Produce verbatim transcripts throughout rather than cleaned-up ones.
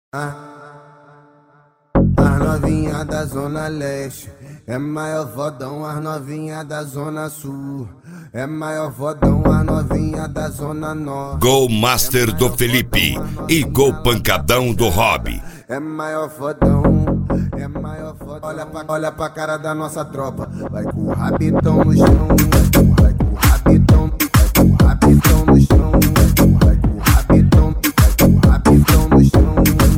Ah, as novinha da Zona Leste é maior fodão, as novinha da Zona Sul é maior fodão, as novinha da Zona Norte. Gol Master do Felipe e Gol Pancadão do Rob. É maior fodão, é maior fodão. Olha pra, olha pra cara da nossa tropa, vai com o rabitão no chão, vai com o rabitão, vai com o rabitão no chão, vai com o rabitão, vai com o rabitão no chão.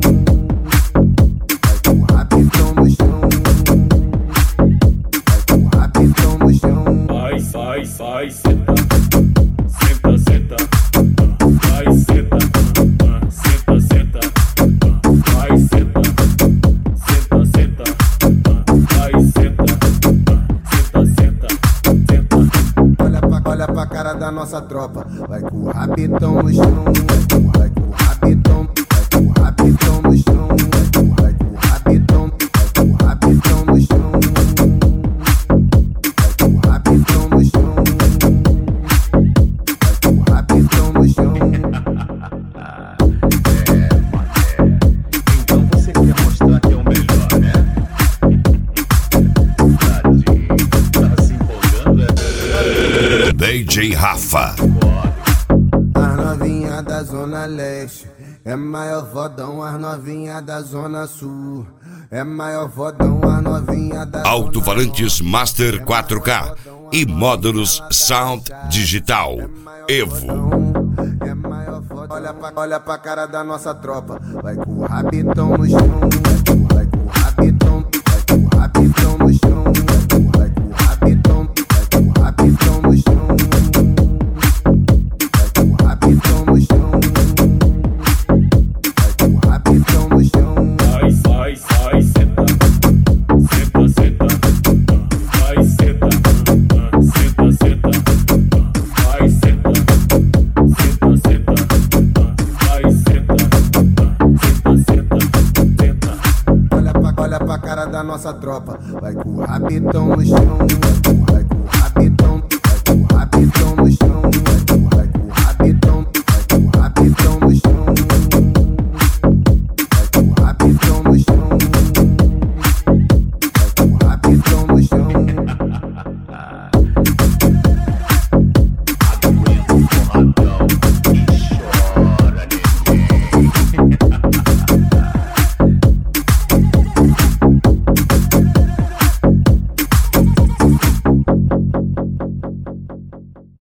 Vai, vai, senta, senta, senta, vai, senta, senta, senta, vai, senta, senta, senta, vai, senta, senta, senta, senta. Olha pra, olha pra cara da nossa tropa, vai com o rabitão no chão, vai com o rabitão, vai com o rabitão no chão, vai com o rabitão, vai com o rabitão no chão. D J Rafa. As novinha da Zona Leste é maior fodão, as novinha da Zona Sul é maior fodão, as novinha da Alto-falantes Master quatro K e módulos Sound Digital Evo. É maior fodão. Olha pra, olha pra cara da nossa tropa, vai com o rabitão no chão, vai com o rabitão, vai com o rabitão no chão, vai com o rabitão, vai com o rabitão no chão. Vai, vai, vai, senta, senta, senta, vai, senta, senta, senta, vai, senta, senta, senta, vai, senta, senta, senta, senta. Olha pra, olha pra cara da nossa tropa, vai com o rabitão no chão.